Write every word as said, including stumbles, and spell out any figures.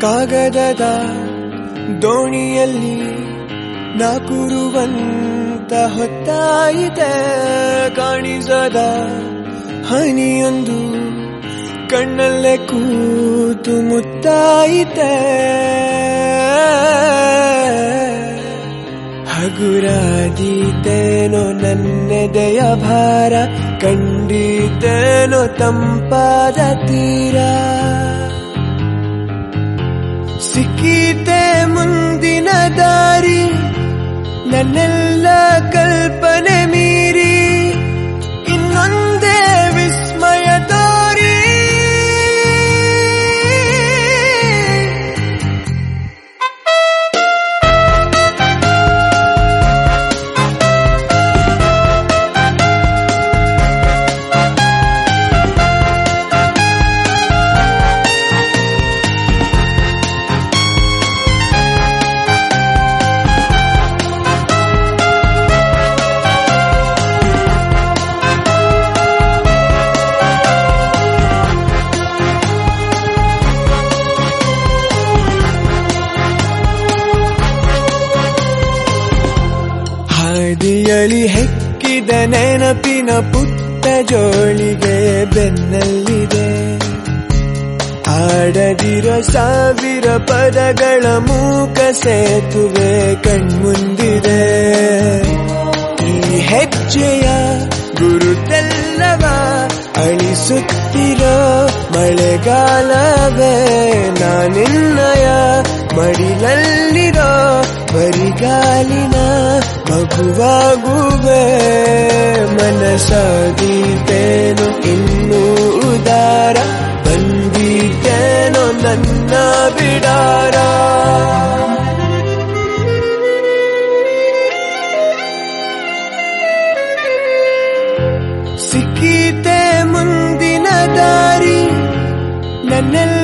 ಕಾಗದದ ದೋಣಿಯಲ್ಲಿ ನಾಕುರುವಂತ ಹೊತ್ತಾಯಿತೆ. ಕಾಣಿಸದ ಹನಿಯೊಂದು ಕಣ್ಣಲ್ಲೇ ಕೂತು ಮುತ್ತಾಯಿತೆ. ಹಗುರಾದೀತೇನೋ ನನ್ನೆದೆಯ ಭಾರ, ಕಂಡಿತೇನೋ ತಂಪಾದ ತೀರ. ಸಿಕ್ಕೀತೆ ಮುಂದಿನ ದಾರಿ, ನನ್ನೆಲ್ಲ ಕಲ್ಪನೆ ಮೀರಿ ಇನ್ನೊಂದೇ ವಿಸ್ಮಯ ತೋರಿ. ಹಾದಿಯಲಿ ಹೆಕ್ಕಿದ ನೆನಪಿನ ಪುಟ್ಟ ಜೋಳಿಗೆ ಬೆನ್ನಲ್ಲಿದೆ. ಆಡದಿರೋ ಸಾವಿರ ಪದಗಳ ಮೂಕ ಸೇತುವೆ ಕಣ್ಮುಂದಿದೆ. ಈ ಹೆಜ್ಜೆಯ ಗುರುತೆಲ್ಲವ ಅಳಿಸುತ್ತಿರೋ ಮಳೆಗಾಲವೇ. ನಾನಿನ್ನಯ ಮಡಿಲಲ್ಲಿರೋ ಬರಿಗಾಲಿನ ಮಗುವಾಗುವೆ. ಮನಸಾದೀತೇನೋ ಇನ್ನೂ ಉದಾರ, ಬಂದೀತೇನೋ ನನ್ನ ಬಿಡಾರ. ಸಿಕ್ಕೀತೆ ಮುಂದಿನ ದಾರಿ, ನನ್ನೆಲ್ಲ